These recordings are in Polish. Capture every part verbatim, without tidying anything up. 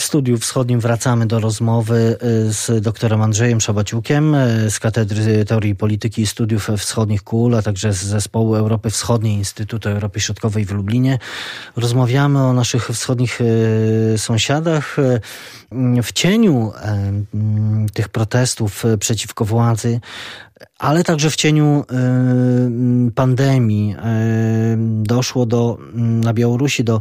Studiu Wschodnim wracamy do rozmowy z doktorem Andrzejem Szabaciukiem z Katedry Teorii Polityki i Studiów Wschodnich K U L, a także z Zespołu Europy Wschodniej Instytutu Europy Środkowej w Lublinie. Rozmawiamy o naszych wschodnich sąsiadach. W cieniu tych protestów przeciwko władzy, ale także w cieniu y, pandemii y, doszło do, na Białorusi do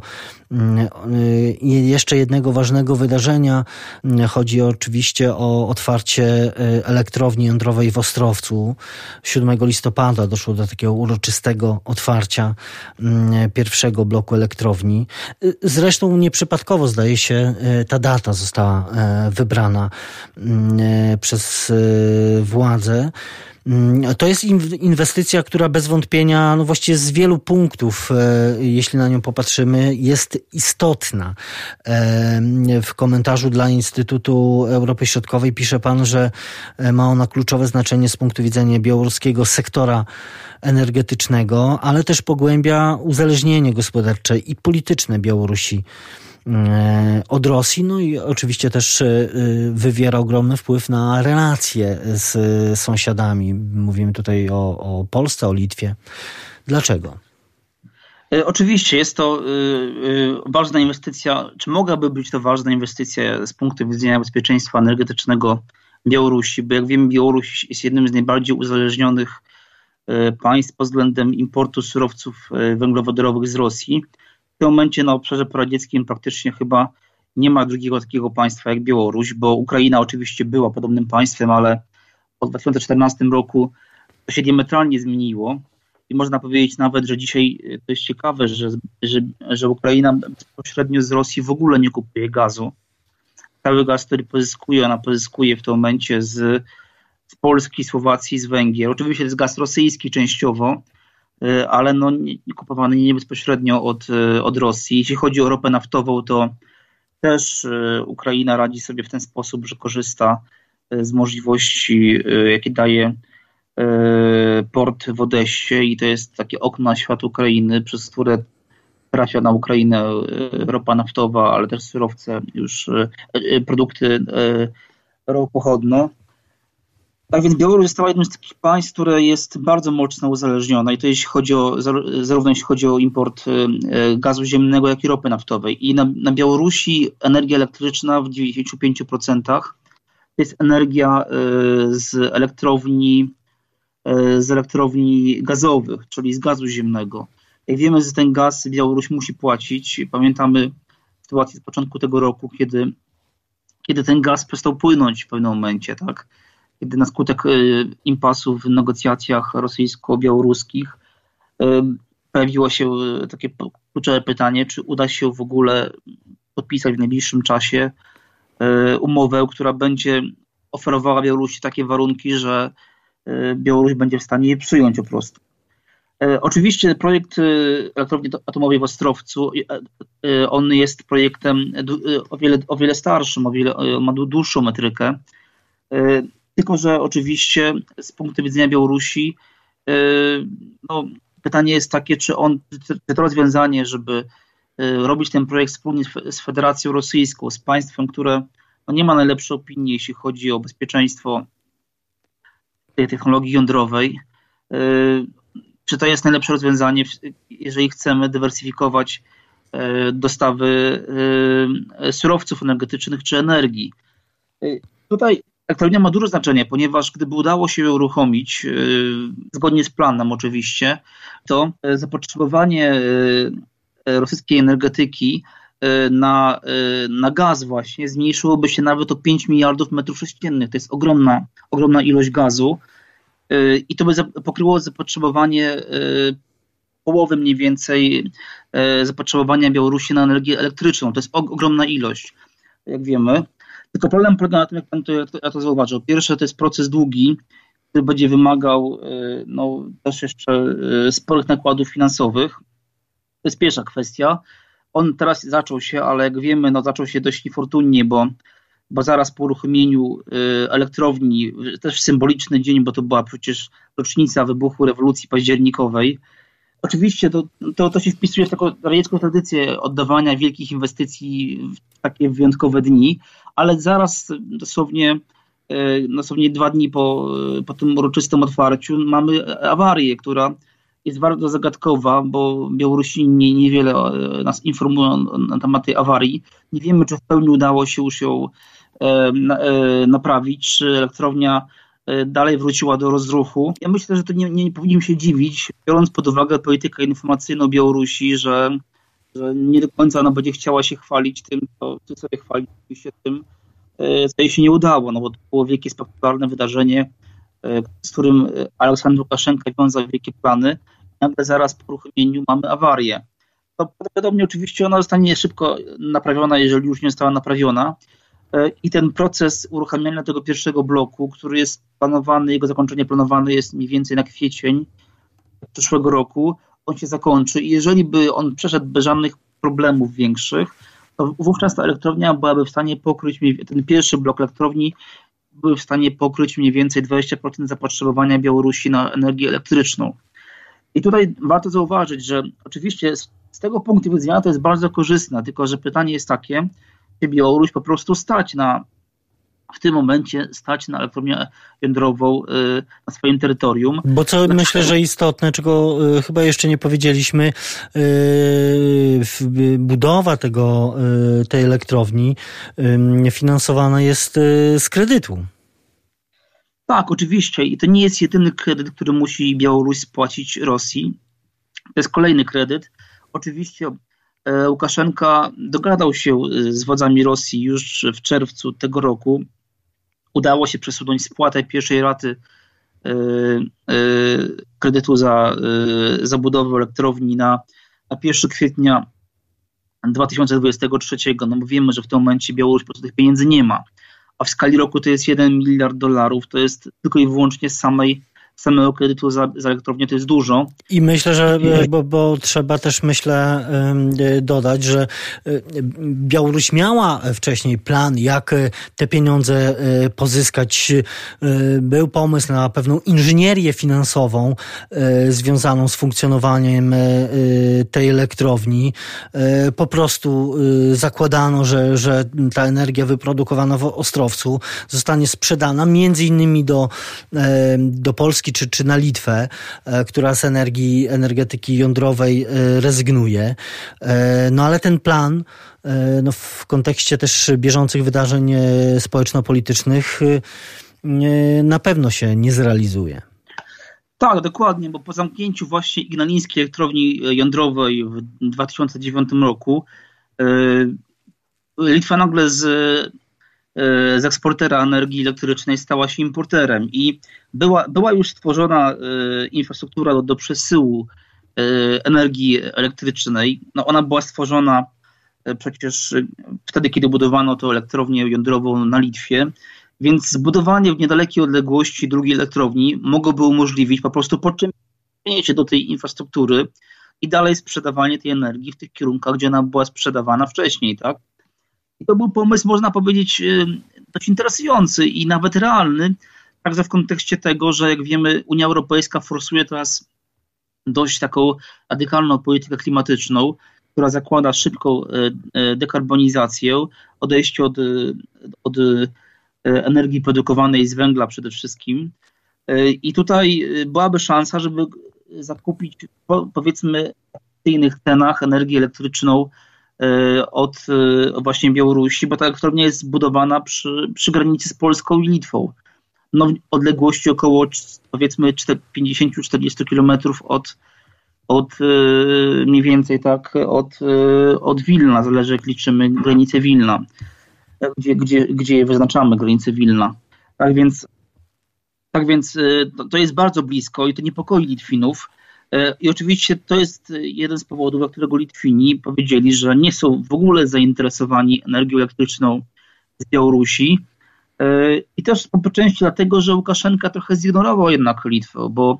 y, jeszcze jednego ważnego wydarzenia. Chodzi oczywiście o otwarcie elektrowni jądrowej w Ostrowcu. siódmego listopada doszło do takiego uroczystego otwarcia y, pierwszego bloku elektrowni. Zresztą nieprzypadkowo, zdaje się, ta data została y, wybrana y, przez y, władze. To jest inwestycja, która bez wątpienia, no właściwie z wielu punktów, jeśli na nią popatrzymy, jest istotna. W komentarzu dla Instytutu Europy Środkowej pisze pan, że ma ona kluczowe znaczenie z punktu widzenia białoruskiego sektora energetycznego, ale też pogłębia uzależnienie gospodarcze i polityczne Białorusi od Rosji, no i oczywiście też wywiera ogromny wpływ na relacje z sąsiadami. Mówimy tutaj o, o Polsce, o Litwie. Dlaczego? Oczywiście jest to ważna inwestycja, czy mogłaby być to ważna inwestycja z punktu widzenia bezpieczeństwa energetycznego Białorusi, bo jak wiemy, Białoruś jest jednym z najbardziej uzależnionych państw pod względem importu surowców węglowodorowych z Rosji. W tym momencie na obszarze poradzieckim praktycznie chyba nie ma drugiego takiego państwa jak Białoruś, bo Ukraina oczywiście była podobnym państwem, ale po dwa tysiące czternastym roku to się diametralnie zmieniło i można powiedzieć nawet, że dzisiaj to jest ciekawe, że, że, że Ukraina bezpośrednio z Rosji w ogóle nie kupuje gazu. Cały gaz, który pozyskuje, ona pozyskuje w tym momencie z, z Polski, Słowacji, z Węgier. Oczywiście to jest gaz rosyjski częściowo, ale no nie, nie kupowany nie bezpośrednio od, od Rosji. Jeśli chodzi o ropę naftową, to też Ukraina radzi sobie w ten sposób, że korzysta z możliwości, jakie daje port w Odessie i to jest takie okno na świat Ukrainy, przez które trafia na Ukrainę ropa naftowa, ale też surowce, już produkty ropochodne. Tak więc Białoruś została jednym z takich państw, które jest bardzo mocno uzależnione i to jeśli chodzi o, zarówno jeśli chodzi o import gazu ziemnego, jak i ropy naftowej. I na, na Białorusi energia elektryczna w dziewięćdziesiąt pięć procent to jest energia z elektrowni, z elektrowni gazowych, czyli z gazu ziemnego. Jak wiemy, że ten gaz Białoruś musi płacić. Pamiętamy sytuację z początku tego roku, kiedy, kiedy ten gaz przestał płynąć w pewnym momencie, tak? Kiedy na skutek impasu w negocjacjach rosyjsko-białoruskich pojawiło się takie kluczowe pytanie, czy uda się w ogóle podpisać w najbliższym czasie umowę, która będzie oferowała Białorusi takie warunki, że Białoruś będzie w stanie je przyjąć po prostu. Oczywiście projekt elektrowni atomowej w Ostrowcu, on jest projektem o wiele, o wiele starszym, o wiele, ma dłuższą metrykę. Tylko że oczywiście z punktu widzenia Białorusi no, pytanie jest takie, czy on, czy to rozwiązanie, żeby robić ten projekt wspólnie z Federacją Rosyjską, z państwem, które no, nie ma najlepszej opinii, jeśli chodzi o bezpieczeństwo tej technologii jądrowej, czy to jest najlepsze rozwiązanie, jeżeli chcemy dywersyfikować dostawy surowców energetycznych czy energii. Tutaj elektrownia ma duże znaczenie, ponieważ gdyby udało się ją uruchomić, yy, zgodnie z planem oczywiście, to zapotrzebowanie yy, rosyjskiej energetyki yy, na, yy, na gaz właśnie zmniejszyłoby się nawet o pięć miliardów metrów sześciennych. To jest ogromna, ogromna ilość gazu yy, i to by za, pokryło zapotrzebowanie yy, połowy mniej więcej yy, zapotrzebowania Białorusi na energię elektryczną. To jest og- ogromna ilość, jak wiemy. Tylko problem polega na tym, jak pan to, jak to, jak to zauważył. Pierwsze, to jest proces długi, który będzie wymagał no, też jeszcze sporych nakładów finansowych. To jest pierwsza kwestia. On teraz zaczął się, ale jak wiemy, no, zaczął się dość niefortunnie, bo, bo zaraz po uruchomieniu elektrowni, też symboliczny dzień, bo to była przecież rocznica wybuchu rewolucji październikowej. Oczywiście to, to, to się wpisuje w taką radziecką tradycję oddawania wielkich inwestycji w takie wyjątkowe dni, ale zaraz dosłownie, dosłownie dwa dni po, po tym uroczystym otwarciu mamy awarię, która jest bardzo zagadkowa, bo Białorusini niewiele nas informują na temat tej awarii. Nie wiemy, czy w pełni udało się już ją naprawić, czy elektrownia dalej wróciła do rozruchu. Ja myślę, że to nie, nie powinniśmy się dziwić, biorąc pod uwagę politykę informacyjną Białorusi, że, że nie do końca ona będzie chciała się chwalić tym, co, co sobie chwalić się tym, co jej się nie udało, no bo to było wielkie, spektakularne wydarzenie, z którym Aleksandr Łukaszenka wiązał wielkie plany. Nagle zaraz po uruchomieniu mamy awarię. To prawdopodobnie oczywiście ona zostanie szybko naprawiona, jeżeli już nie została naprawiona. I ten proces uruchamiania tego pierwszego bloku, który jest planowany, jego zakończenie planowane jest mniej więcej na kwiecień przyszłego roku, on się zakończy i jeżeli by on przeszedł bez żadnych problemów większych, to wówczas ta elektrownia byłaby w stanie pokryć, ten pierwszy blok elektrowni byłby w stanie pokryć mniej więcej dwadzieścia procent zapotrzebowania Białorusi na energię elektryczną. I tutaj warto zauważyć, że oczywiście z tego punktu widzenia to jest bardzo korzystne, tylko że pytanie jest takie, czy Białoruś po prostu stać na, w tym momencie stać na elektrownię jądrową y, na swoim terytorium. Bo co znaczy, myślę, że istotne, czego y, chyba jeszcze nie powiedzieliśmy, y, budowa tego, y, tej elektrowni y, finansowana jest y, z kredytu. Tak, oczywiście. I to nie jest jedyny kredyt, który musi Białoruś spłacić Rosji. To jest kolejny kredyt. Oczywiście Łukaszenka dogadał się z władzami Rosji już w czerwcu tego roku. Udało się przesunąć spłatę pierwszej raty kredytu za, za budowę elektrowni na, na pierwszego kwietnia dwa tysiące dwudziestego trzeciego. No bo wiemy, że w tym momencie Białoruś po prostu tych pieniędzy nie ma. A w skali roku to jest jeden miliard dolarów. To jest tylko i wyłącznie z samej samego kredytu za, za elektrownię, to jest dużo. I myślę, że, bo, bo trzeba też myślę dodać, że Białoruś miała wcześniej plan, jak te pieniądze pozyskać. Był pomysł na pewną inżynierię finansową związaną z funkcjonowaniem tej elektrowni. Po prostu zakładano, że, że ta energia wyprodukowana w Ostrowcu zostanie sprzedana między innymi do, do Polski Czy, czy na Litwę, e, która z energii, energetyki jądrowej e, rezygnuje. E, no ale ten plan e, no, w kontekście też bieżących wydarzeń e, społeczno-politycznych e, na pewno się nie zrealizuje. Tak, dokładnie, bo po zamknięciu właśnie Ignalińskiej elektrowni jądrowej w dwa tysiące dziewiątym roku e, Litwa nagle z z eksportera energii elektrycznej stała się importerem i była, była już stworzona infrastruktura do, do przesyłu energii elektrycznej. No ona była stworzona przecież wtedy, kiedy budowano tę elektrownię jądrową na Litwie, więc zbudowanie w niedalekiej odległości drugiej elektrowni mogłoby umożliwić po prostu podczerpnięcie się do tej infrastruktury i dalej sprzedawanie tej energii w tych kierunkach, gdzie ona była sprzedawana wcześniej, tak? I to był pomysł, można powiedzieć, dość interesujący i nawet realny, także w kontekście tego, że jak wiemy, Unia Europejska forsuje teraz dość taką radykalną politykę klimatyczną, która zakłada szybką dekarbonizację, odejście od, od energii produkowanej z węgla przede wszystkim. I tutaj byłaby szansa, żeby zakupić, powiedzmy, w innych cenach energię elektryczną od właśnie Białorusi, bo ta elektrownia jest zbudowana przy, przy granicy z Polską i Litwą. No, w odległości około powiedzmy pięćdziesiąt do czterdziestu kilometrów od, od mniej więcej tak, od, od Wilna, zależy jak liczymy granicę Wilna, gdzie, gdzie, gdzie je wyznaczamy, granicę Wilna. Tak więc, tak więc to, to jest bardzo blisko i to niepokoi Litwinów. I oczywiście to jest jeden z powodów, dla którego Litwini powiedzieli, że nie są w ogóle zainteresowani energią elektryczną z Białorusi. I też po części dlatego, że Łukaszenka trochę zignorował jednak Litwę, bo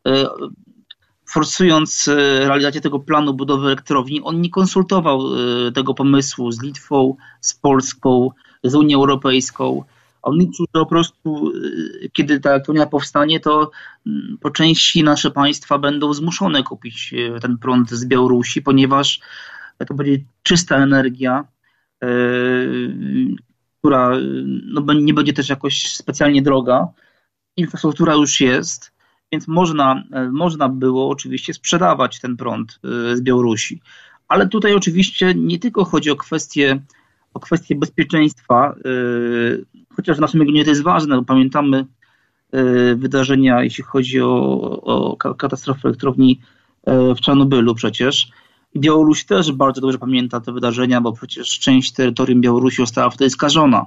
forsując realizację tego planu budowy elektrowni, on nie konsultował tego pomysłu z Litwą, z Polską, z Unią Europejską. On liczył, że po prostu, kiedy ta elektrownia powstanie, to po części nasze państwa będą zmuszone kupić ten prąd z Białorusi, ponieważ to będzie czysta energia, która no, nie będzie też jakoś specjalnie droga. Infrastruktura już jest, więc można, można było oczywiście sprzedawać ten prąd z Białorusi. Ale tutaj oczywiście nie tylko chodzi o kwestię, o kwestię bezpieczeństwa, chociaż w naszym regionie to jest ważne, bo pamiętamy wydarzenia, jeśli chodzi o, o katastrofę elektrowni w Czarnobylu przecież. I Białoruś też bardzo dobrze pamięta te wydarzenia, bo przecież część terytorium Białorusi została wtedy skażona.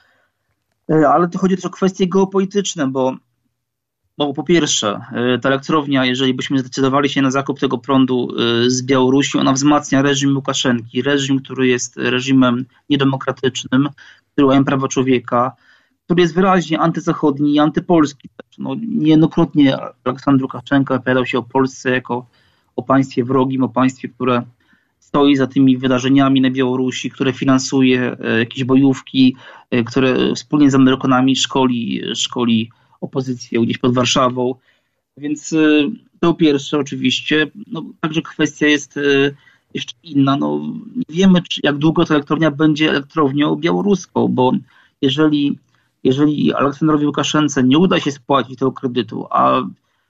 Ale to chodzi też o kwestie geopolityczne, bo, bo po pierwsze ta elektrownia, jeżeli byśmy zdecydowali się na zakup tego prądu z Białorusi, ona wzmacnia reżim Łukaszenki, reżim, który jest reżimem niedemokratycznym, który łamie prawa człowieka, który jest wyraźnie antyzachodni i antypolski. No, niejednokrotnie Aleksandr Łukaszenka opowiadał się o Polsce jako o państwie wrogim, o państwie, które stoi za tymi wydarzeniami na Białorusi, które finansuje jakieś bojówki, które wspólnie z Amerykanami szkoli, szkoli opozycję gdzieś pod Warszawą. Więc to pierwsze oczywiście. No, także kwestia jest jeszcze inna. No, nie wiemy, czy, jak długo ta elektrownia będzie elektrownią białoruską, bo jeżeli, jeżeli Aleksandrowi Łukaszence nie uda się spłacić tego kredytu, a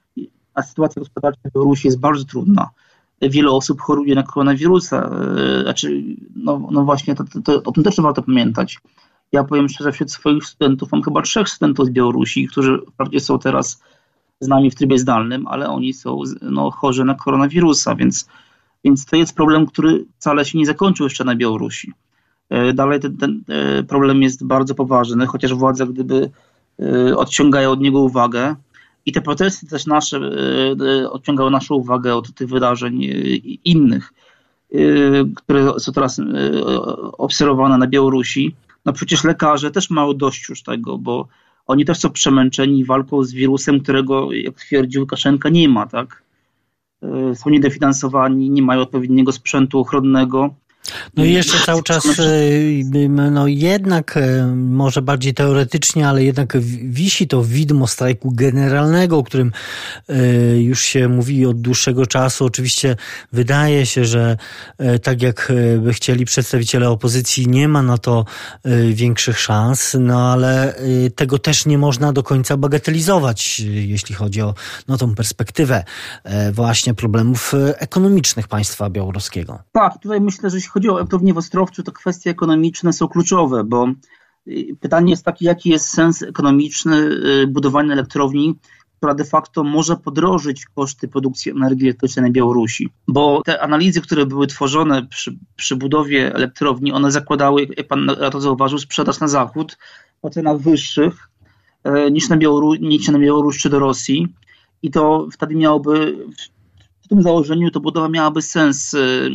a sytuacja gospodarcza w Białorusi jest bardzo trudna. Wiele osób choruje na koronawirusa. Znaczy, no, no właśnie, to, to, to, o tym też warto pamiętać. Ja powiem szczerze, wśród swoich studentów mam chyba trzech studentów z Białorusi, którzy wprawdzie są teraz z nami w trybie zdalnym, ale oni są no, chorzy na koronawirusa, więc, więc to jest problem, który wcale się nie zakończył jeszcze na Białorusi. Dalej ten, ten problem jest bardzo poważny, chociaż władze gdyby odciągają od niego uwagę, i te protesty też nasze y, odciągały naszą uwagę od tych wydarzeń y, innych, y, które są teraz y, obserwowane na Białorusi. No przecież lekarze też mają dość już tego, bo oni też są przemęczeni walką z wirusem, którego, jak twierdzi Łukaszenka, nie ma, tak? Y, są niedofinansowani, nie mają odpowiedniego sprzętu ochronnego. No i jeszcze cały czas, no jednak może bardziej teoretycznie, ale jednak wisi to widmo strajku generalnego, o którym już się mówi od dłuższego czasu. Oczywiście wydaje się, że tak jak by chcieli przedstawiciele opozycji, nie ma na to większych szans, no ale tego też nie można do końca bagatelizować, jeśli chodzi o no, tą perspektywę właśnie problemów ekonomicznych państwa białoruskiego. Tak, tutaj myślę, że jeśli chodzi o elektrownię w Ostrowcu, to kwestie ekonomiczne są kluczowe, bo pytanie jest takie, jaki jest sens ekonomiczny budowania elektrowni, która de facto może podrożyć koszty produkcji energii elektrycznej na Białorusi. Bo te analizy, które były tworzone przy, przy budowie elektrowni, one zakładały, jak pan to zauważył, sprzedaż na zachód po cenach wyższych niż na, Białoru- niż na Białoruś czy do Rosji. I to wtedy miałoby, w tym założeniu to budowa miałaby sens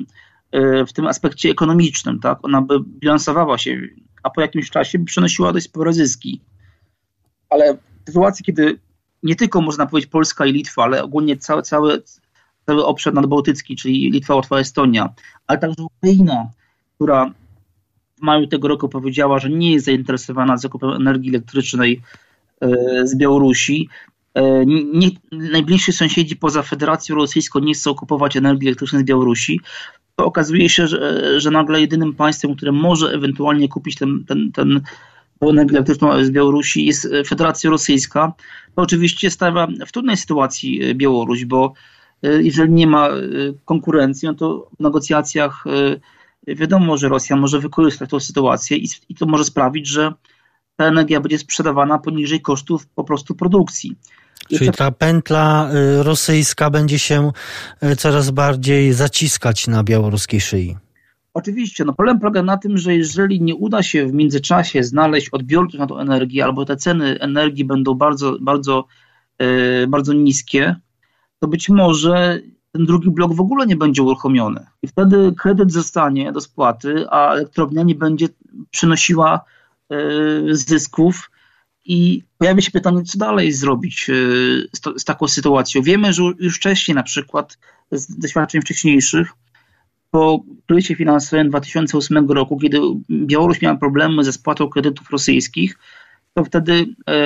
w tym aspekcie ekonomicznym, tak? Ona by bilansowała się, a po jakimś czasie by przynosiła dość spore zyski. Ale w sytuacji, kiedy nie tylko można powiedzieć Polska i Litwa, ale ogólnie cały, cały, cały obszar nadbałtycki, czyli Litwa, Łotwa, Estonia, ale także Ukraina, która w maju tego roku powiedziała, że nie jest zainteresowana zakupem energii elektrycznej z Białorusi. Nie, najbliżsi sąsiedzi poza Federacją Rosyjską nie chcą kupować energii elektrycznej z Białorusi. To okazuje się, że, że nagle jedynym państwem, które może ewentualnie kupić ten, ten, ten energię elektryczną z Białorusi jest Federacja Rosyjska. To oczywiście stawia w trudnej sytuacji Białoruś, bo jeżeli nie ma konkurencji, no to w negocjacjach wiadomo, że Rosja może wykorzystać tę sytuację i, i to może sprawić, że ta energia będzie sprzedawana poniżej kosztów po prostu produkcji. Czyli ta pętla rosyjska będzie się coraz bardziej zaciskać na białoruskiej szyi. Oczywiście. No problem polega na tym, że jeżeli nie uda się w międzyczasie znaleźć odbiorców na tą energię, albo te ceny energii będą bardzo, bardzo, yy, bardzo niskie, to być może ten drugi blok w ogóle nie będzie uruchomiony. I wtedy kredyt zostanie do spłaty, a elektrownia nie będzie przynosiła yy, zysków. I pojawia się pytanie, co dalej zrobić z, to, z taką sytuacją. Wiemy, że już wcześniej, na przykład z doświadczeń wcześniejszych, po kryzysie finansowym dwa tysiące ósmego roku, kiedy Białoruś miała problemy ze spłatą kredytów rosyjskich, to wtedy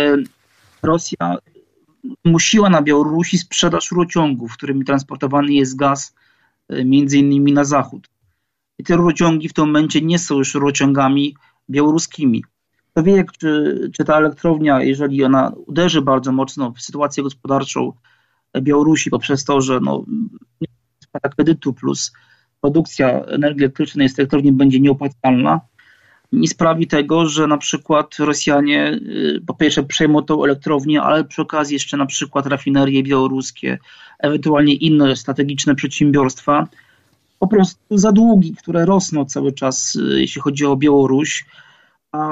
Rosja musiła na Białorusi sprzedaż rurociągów, którymi transportowany jest gaz między innymi na zachód. I te rurociągi w tym momencie nie są już rurociągami białoruskimi. Kto wie, czy, czy ta elektrownia, jeżeli ona uderzy bardzo mocno w sytuację gospodarczą Białorusi poprzez to, że no, spłata kredytu plus produkcja energii elektrycznej z elektrowni będzie nieopłacalna, nie sprawi tego, że na przykład Rosjanie po pierwsze przejmą tą elektrownię, ale przy okazji jeszcze na przykład rafinerie białoruskie, ewentualnie inne strategiczne przedsiębiorstwa, po prostu za długi, które rosną cały czas, jeśli chodzi o Białoruś, a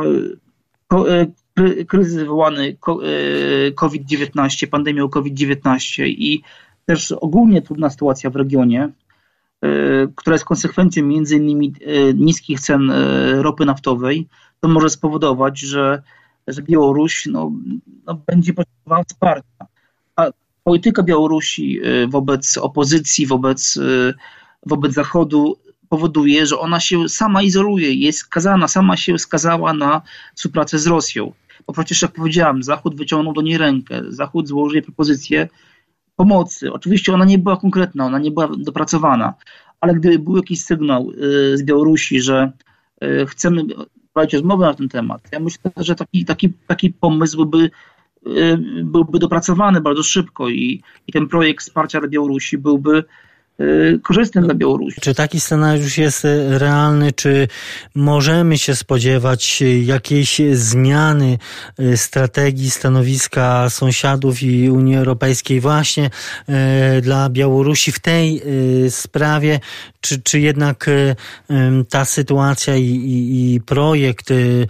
kryzys wywołany kowid dziewiętnaście, pandemią kowid dziewiętnaście i też ogólnie trudna sytuacja w regionie, która jest konsekwencją między innymi niskich cen ropy naftowej, to może spowodować, że, że Białoruś no, no, będzie potrzebowała wsparcia. A polityka Białorusi wobec opozycji, wobec, wobec Zachodu powoduje, że ona się sama izoluje, jest skazana, sama się skazała na współpracę z Rosją. Bo przecież, jak powiedziałem, Zachód wyciągnął do niej rękę, Zachód złożył jej propozycję pomocy. Oczywiście ona nie była konkretna, ona nie była dopracowana, ale gdyby był jakiś sygnał z Białorusi, że chcemy prowadzić rozmowę na ten temat, ja myślę, że taki, taki, taki pomysł byłby, byłby dopracowany bardzo szybko i, i ten projekt wsparcia dla Białorusi byłby korzystny dla Białorusi. Czy taki scenariusz jest realny? Czy możemy się spodziewać jakiejś zmiany strategii, stanowiska sąsiadów i Unii Europejskiej właśnie dla Białorusi w tej sprawie? Czy, czy jednak ta sytuacja i, i, i projekt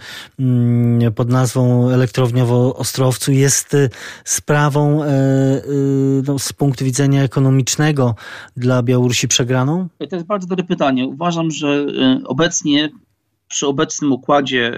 pod nazwą Elektrownia w Ostrowcu jest sprawą no, z punktu widzenia ekonomicznego dla Białorusi przegraną? To jest bardzo dobre pytanie. Uważam, że obecnie przy obecnym układzie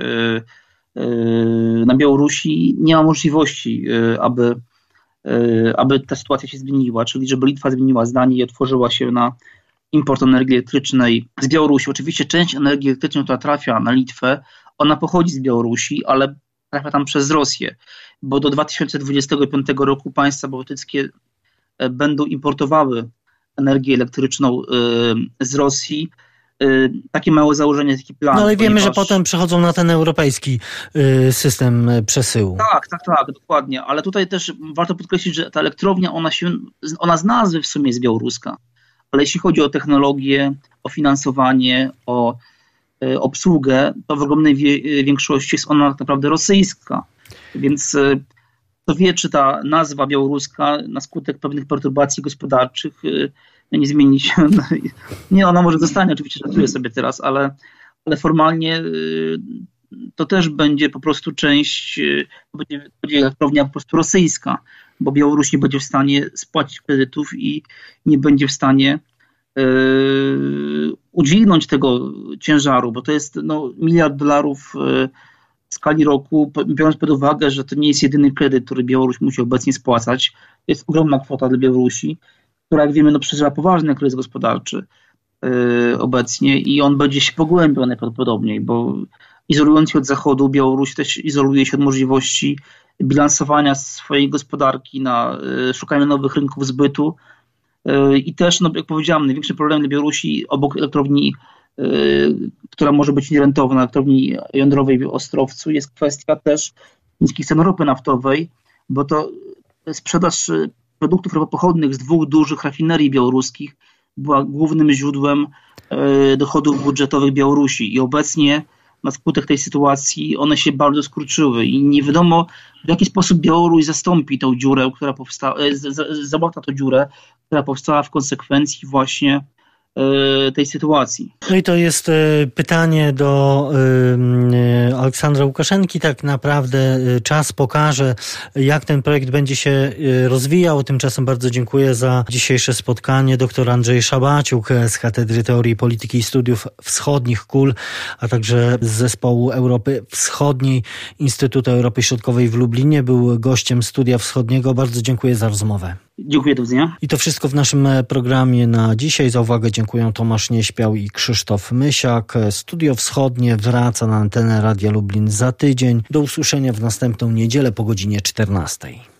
na Białorusi nie ma możliwości, aby, aby ta sytuacja się zmieniła, czyli żeby Litwa zmieniła zdanie i otworzyła się na import energii elektrycznej z Białorusi. Oczywiście część energii elektrycznej, która trafia na Litwę, ona pochodzi z Białorusi, ale trafia tam przez Rosję, bo do dwa tysiące dwudziestego piątego roku państwa bałtyckie będą importowały energię elektryczną z Rosji. Takie małe założenie, taki plan. No ale wiemy, ponieważ... że potem przechodzą na ten europejski system przesyłu. Tak, tak, tak, dokładnie. Ale tutaj też warto podkreślić, że ta elektrownia, ona się, ona z nazwy w sumie jest białoruska. Ale jeśli chodzi o technologię, o finansowanie, o obsługę, to w ogromnej większości jest ona tak naprawdę rosyjska. Więc kto wie, czy ta nazwa białoruska na skutek pewnych perturbacji gospodarczych nie zmieni się. Nie, ona może zostanie, oczywiście żartuję sobie teraz, ale, ale formalnie to też będzie po prostu część, będzie, będzie elektrownia po prostu rosyjska, bo Białoruś nie będzie w stanie spłacić kredytów i nie będzie w stanie yy, udźwignąć tego ciężaru, bo to jest no, miliard dolarów yy, w skali roku, biorąc pod uwagę, że to nie jest jedyny kredyt, który Białoruś musi obecnie spłacać. To jest ogromna kwota dla Białorusi, która, jak wiemy, no, przeżywa poważny kryzys gospodarczy yy, obecnie i on będzie się pogłębiał najprawdopodobniej, bo izolując się od Zachodu, Białoruś też izoluje się od możliwości bilansowania swojej gospodarki, na y, szukania nowych rynków zbytu y, i też, no, jak powiedziałem, największym problemem dla Białorusi obok elektrowni, y, która może być nierentowna, elektrowni jądrowej w Ostrowcu, jest kwestia też niskich cen ropy naftowej, bo to sprzedaż produktów ropopochodnych z dwóch dużych rafinerii białoruskich była głównym źródłem y, dochodów budżetowych Białorusi i obecnie na skutek tej sytuacji one się bardzo skurczyły i nie wiadomo, w jaki sposób Białoruś zastąpi tą dziurę, która powstała, załata tą dziurę, która powstała w konsekwencji właśnie tej sytuacji. No i to jest pytanie do Aleksandra Łukaszenki. Tak naprawdę czas pokaże, jak ten projekt będzie się rozwijał. Tymczasem bardzo dziękuję za dzisiejsze spotkanie. Doktor Andrzej Szabaciuk z Katedry Teorii Polityki i Studiów Wschodnich K U L, a także z Zespołu Europy Wschodniej Instytutu Europy Środkowej w Lublinie. Był gościem Studia Wschodniego. Bardzo dziękuję za rozmowę. Dziękuję, do widzenia. I to wszystko w naszym programie na dzisiaj. Za uwagę dziękuję Tomasz Nieśpiał i Krzysztof Mysiak. Studio Wschodnie wraca na antenę Radia Lublin za tydzień. Do usłyszenia w następną niedzielę po godzinie czternastej.